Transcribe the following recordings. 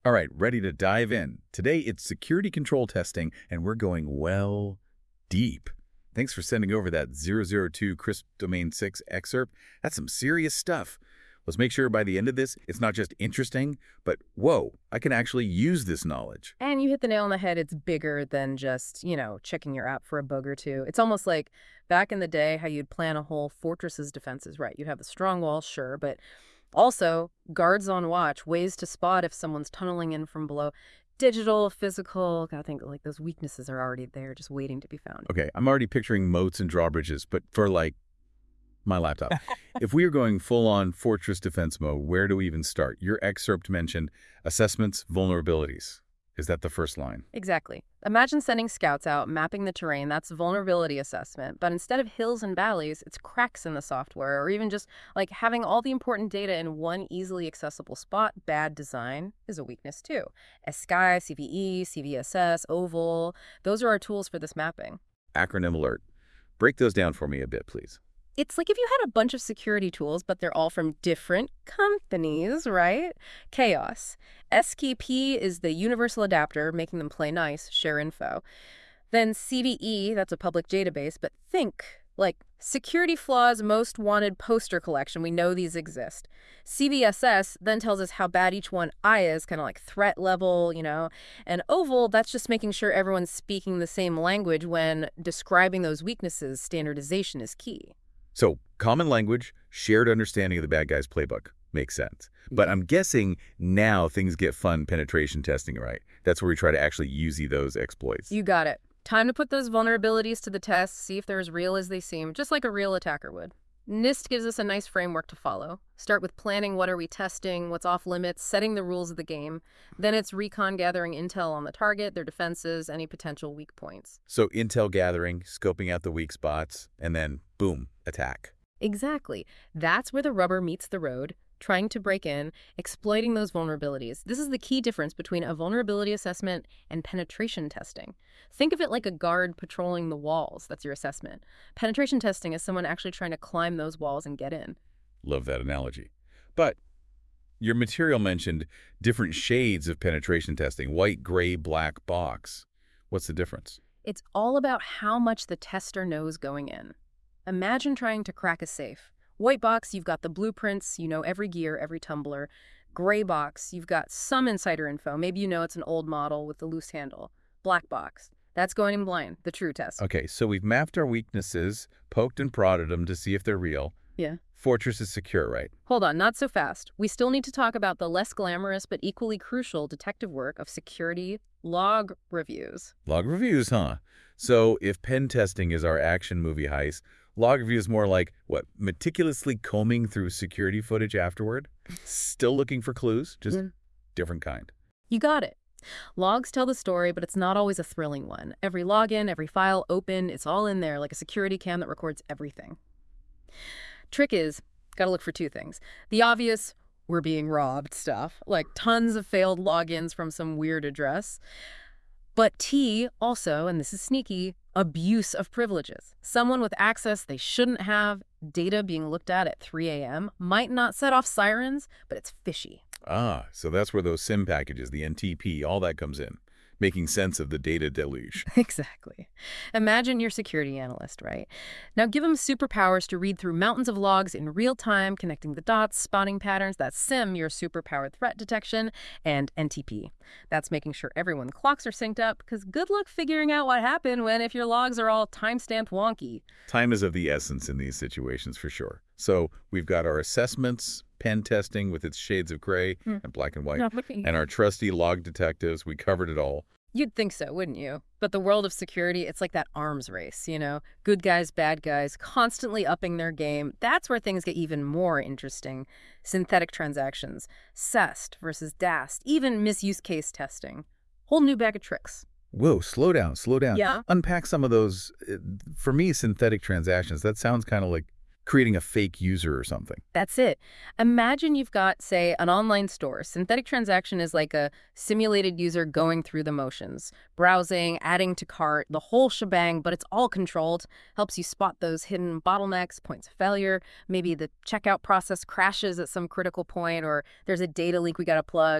All right, ready to dive in. Today it's security control testing, and we're going, well, deep. Thanks for sending over that 002 Crisp Domain 6 excerpt. That's some serious stuff. Let's make sure by the end of this, it's not just interesting, but whoa, I can actually use this knowledge. And you hit the nail on the head. It's bigger than just, checking your app for a bug or two. It's almost like back in the day how you'd plan a whole fortress's defenses, right? You'd have the strong walls, sure, but also guards on watch, ways to spot if someone's tunneling in from below. Digital, physical, I think like those weaknesses are already there, just waiting to be found. Okay, I'm already picturing moats and drawbridges, but for like my laptop. If we are going full-on fortress defense mode, where do we even start? Your excerpt mentioned assessments, vulnerabilities. Is that the first line? Exactly. Imagine sending scouts out, mapping the terrain. That's vulnerability assessment. But instead of hills and valleys, it's cracks in the software, or even just like having all the important data in one easily accessible spot. Bad design is a weakness too. SCI, CVE, CVSS, OVAL, those are our tools for this mapping. Acronym alert. Break those down for me a bit, please. It's like if you had a bunch of security tools, but they're all from different companies, right? Chaos. SKP is the universal adapter, making them play nice, share info. Then CVE, that's a public database, but think like security flaws most wanted poster collection. We know these exist. CVSS then tells us how bad each one I is, kind of like threat level, And OVAL, that's just making sure everyone's speaking the same language when describing those weaknesses. Standardization is key. So, common language, shared understanding of the bad guy's playbook. Makes sense. But I'm guessing now things get fun penetration testing, right? That's where we try to actually use those exploits. You got it. Time to put those vulnerabilities to the test, see if they're as real as they seem, just like a real attacker would. NIST gives us a nice framework to follow. Start with planning what are we testing, what's off limits, setting the rules of the game. Then it's recon gathering intel on the target, their defenses, any potential weak points. So intel gathering, scoping out the weak spots, and then boom, attack. Exactly. That's where the rubber meets the road. Trying to break in, exploiting those vulnerabilities. This is the key difference between a vulnerability assessment and penetration testing. Think of it like a guard patrolling the walls. That's your assessment. Penetration testing is someone actually trying to climb those walls and get in. Love that analogy. But your material mentioned different shades of penetration testing, white, gray, black box. What's the difference? It's all about how much the tester knows going in. Imagine trying to crack a safe. White box, you've got the blueprints, you know every gear, every tumbler. Gray box, you've got some insider info. Maybe you know it's an old model with the loose handle. Black box, that's going in blind, the true test. Okay, so we've mapped our weaknesses, poked and prodded them to see if they're real. Yeah. Fortress is secure, right? Hold on, not so fast. We still need to talk about the less glamorous but equally crucial detective work of security log reviews. Log reviews, huh? So if pen testing is our action movie heist, log review is more like, what, meticulously combing through security footage afterward? Still looking for clues, just different kind. You got it. Logs tell the story, but it's not always a thrilling one. Every login, every file open, it's all in there like a security cam that records everything. Trick is, gotta look for two things. The obvious, we're being robbed stuff, like tons of failed logins from some weird address. But T also, and this is sneaky, abuse of privileges. Someone with access they shouldn't have, data being looked at 3 a.m., might not set off sirens, but it's fishy. Ah, so that's where those SIM packages, the NTP, all that comes in, making sense of the data deluge. Exactly. Imagine your security analyst, right? Now give them superpowers to read through mountains of logs in real time, connecting the dots, spotting patterns. That's SIM, your superpowered threat detection, and NTP. That's making sure everyone's clocks are synced up, because good luck figuring out what happened if your logs are all timestamped wonky. Time is of the essence in these situations, for sure. So we've got our assessments, pen testing with its shades of gray and black and white, and our trusty log detectives. We covered it all. You'd think so, wouldn't you? But the world of security, it's like that arms race, Good guys, bad guys, constantly upping their game. That's where things get even more interesting. Synthetic transactions, SEST versus DAST, even misuse case testing. Whole new bag of tricks. Whoa, slow down, slow down. Yeah? Unpack some of those. For me, synthetic transactions, that sounds kind of like creating a fake user or something. That's it. Imagine you've got, say, an online store. Synthetic transaction is like a simulated user going through the motions, browsing, adding to cart, the whole shebang, but it's all controlled. Helps you spot those hidden bottlenecks, points of failure. Maybe the checkout process crashes at some critical point, or there's a data leak we got to plug.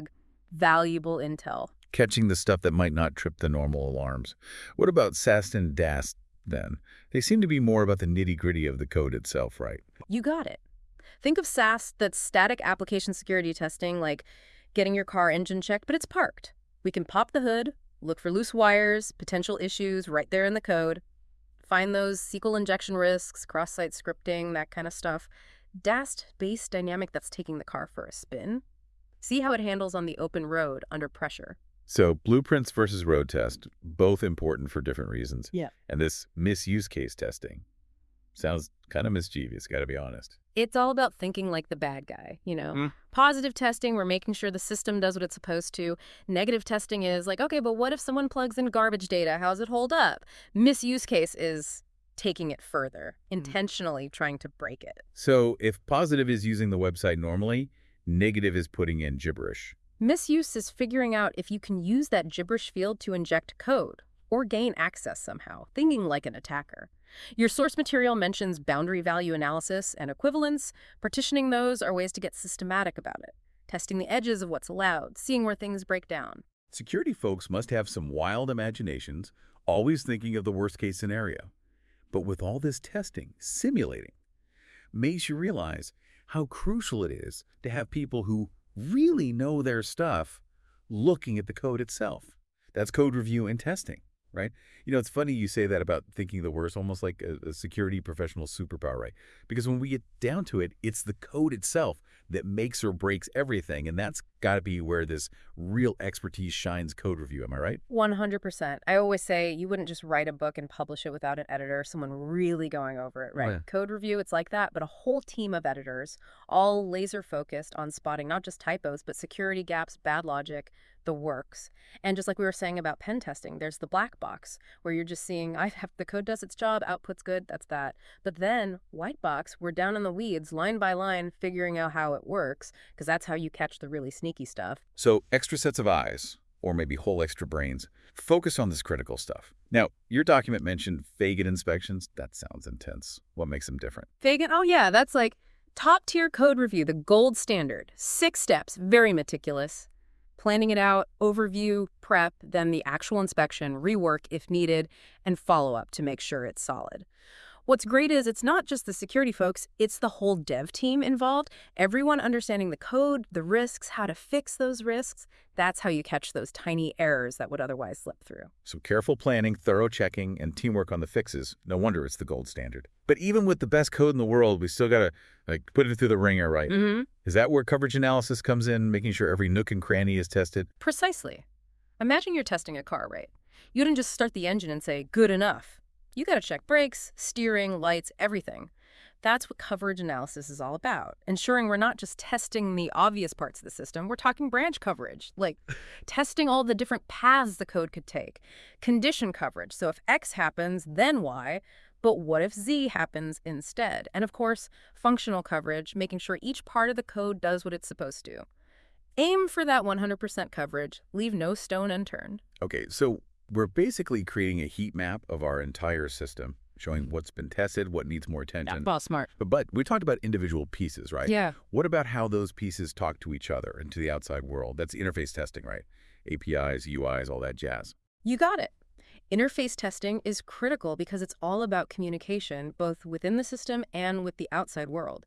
Valuable intel. Catching the stuff that might not trip the normal alarms. What about SAST and DAST then? They seem to be more about the nitty-gritty of the code itself, right? You got it. Think of SAST, that's static application security testing, like getting your car engine checked, but it's parked. We can pop the hood, look for loose wires, potential issues right there in the code, find those SQL injection risks, cross-site scripting, that kind of stuff. DAST-based dynamic, that's taking the car for a spin. See how it handles on the open road under pressure. So blueprints versus road test, both important for different reasons. Yeah. And this misuse case testing sounds kind of mischievous, got to be honest. It's all about thinking like the bad guy, you know. Positive testing, we're making sure the system does what it's supposed to. Negative testing is like, okay, but what if someone plugs in garbage data? How's it hold up? Misuse case is taking it further, intentionally trying to break it. So if positive is using the website normally, negative is putting in gibberish. Misuse is figuring out if you can use that gibberish field to inject code or gain access somehow, thinking like an attacker. Your source material mentions boundary value analysis and equivalence. Partitioning those are ways to get systematic about it, testing the edges of what's allowed, seeing where things break down. Security folks must have some wild imaginations, always thinking of the worst-case scenario. But with all this testing, simulating, makes you realize how crucial it is to have people who really know their stuff looking at the code itself. That's code review and testing, right? You know, it's funny you say that about thinking the worst, almost like a security professional superpower, right? Because when we get down to it, it's the code itself that makes or breaks everything, and that's got to be where this real expertise shines. Code review, am I right? 100%. I always say you wouldn't just write a book and publish it without an editor, someone really going over it, right? Oh, yeah. Code review, it's like that, but a whole team of editors, all laser focused on spotting not just typos, but security gaps, bad logic, the works. And just like we were saying about pen testing, there's the black box where you're just seeing, the code does its job, output's good, that's that. But then white box, we're down in the weeds, line by line, figuring out how it works, because that's how you catch the really sneaky stuff. So extra sets of eyes, or maybe whole extra brains, focus on this critical stuff. Now, your document mentioned Fagan inspections. That sounds intense. What makes them different? Fagan, oh yeah, that's like top tier code review, the gold standard. 6 steps, very meticulous. Planning it out, overview, prep, then the actual inspection, rework if needed, and follow-up to make sure it's solid. What's great is it's not just the security folks, it's the whole dev team involved, everyone understanding the code, the risks, how to fix those risks. That's how you catch those tiny errors that would otherwise slip through. So careful planning, thorough checking, and teamwork on the fixes. No wonder it's the gold standard. But even with the best code in the world, we still got to put it through the ringer, right? Is that where coverage analysis comes in, making sure every nook and cranny is tested? Precisely. Imagine you're testing a car, right? You didn't just start the engine and say, good enough. You got to check brakes, steering, lights, everything. That's what coverage analysis is all about, ensuring we're not just testing the obvious parts of the system, we're talking branch coverage, like testing all the different paths the code could take. Condition coverage, so if X happens, then Y, but what if Z happens instead? And of course, functional coverage, making sure each part of the code does what it's supposed to. Aim for that 100% coverage, leave no stone unturned. Okay, so we're basically creating a heat map of our entire system, showing what's been tested, what needs more attention. Well, smart. But we talked about individual pieces, right? Yeah. What about how those pieces talk to each other and to the outside world? That's interface testing, right? APIs, UIs, all that jazz. You got it. Interface testing is critical because it's all about communication, both within the system and with the outside world.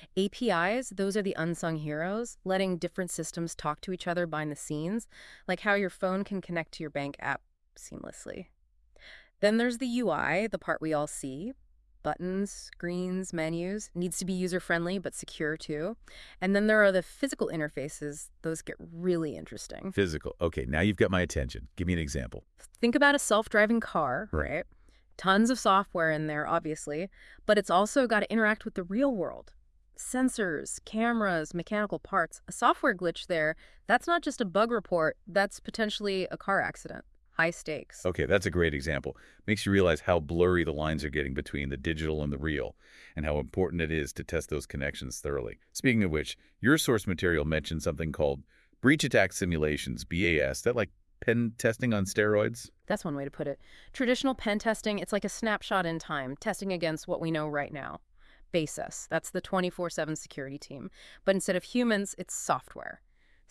APIs, those are the unsung heroes, letting different systems talk to each other behind the scenes, like how your phone can connect to your bank app seamlessly. Then there's the UI, the part we all see. Buttons, screens, menus. Needs to be user-friendly, but secure too. And then there are the physical interfaces. Those get really interesting. Physical. Okay, now you've got my attention. Give me an example. Think about a self-driving car, right? Tons of software in there, obviously, but it's also got to interact with the real world. Sensors, cameras, mechanical parts. A software glitch there, that's not just a bug report, that's potentially a car accident. High stakes. Okay, that's a great example. Makes you realize how blurry the lines are getting between the digital and the real, and how important it is to test those connections thoroughly. Speaking of which, your source material mentioned something called breach attack simulations, BAS. That like pen testing on steroids? That's one way to put it. Traditional pen testing, it's like a snapshot in time, testing against what we know right now. BASIS, that's the 24/7 security team. But instead of humans, it's software.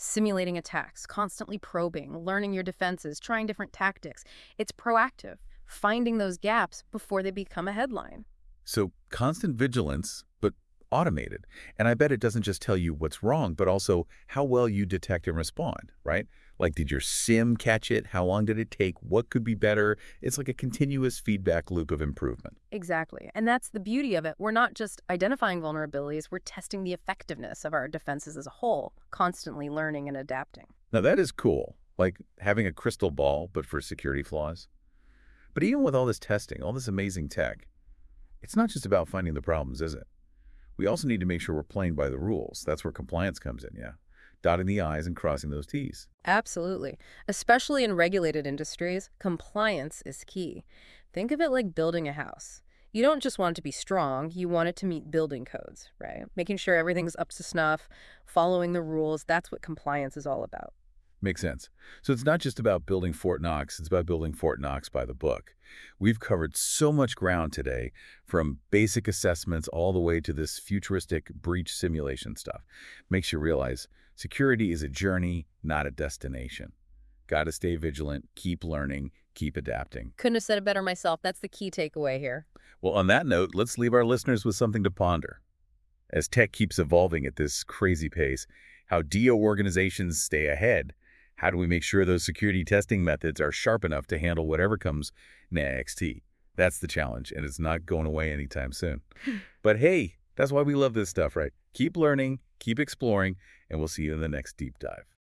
Simulating attacks, constantly probing, learning your defenses, trying different tactics. It's proactive, finding those gaps before they become a headline. So constant vigilance, but automated. And I bet it doesn't just tell you what's wrong, but also how well you detect and respond, right? Like, did your sim catch it? How long did it take? What could be better? It's like a continuous feedback loop of improvement. Exactly. And that's the beauty of it. We're not just identifying vulnerabilities, we're testing the effectiveness of our defenses as a whole, constantly learning and adapting. Now, that is cool, like having a crystal ball, but for security flaws. But even with all this testing, all this amazing tech, it's not just about finding the problems, is it? We also need to make sure we're playing by the rules. That's where compliance comes in, yeah. Dotting the I's and crossing those T's. Absolutely. Especially in regulated industries, compliance is key. Think of it like building a house. You don't just want it to be strong, you want it to meet building codes, right? Making sure everything's up to snuff, following the rules, that's what compliance is all about. Makes sense. So it's not just about building Fort Knox, it's about building Fort Knox by the book. We've covered so much ground today, from basic assessments all the way to this futuristic breach simulation stuff. Makes you realize security is a journey, not a destination. Got to stay vigilant, keep learning, keep adapting. Couldn't have said it better myself. That's the key takeaway here. Well, on that note, let's leave our listeners with something to ponder. As tech keeps evolving at this crazy pace, how DO organizations stay ahead. How do we make sure those security testing methods are sharp enough to handle whatever comes next? That's the challenge, and it's not going away anytime soon. But hey, that's why we love this stuff, right? Keep learning, keep exploring, and we'll see you in the next deep dive.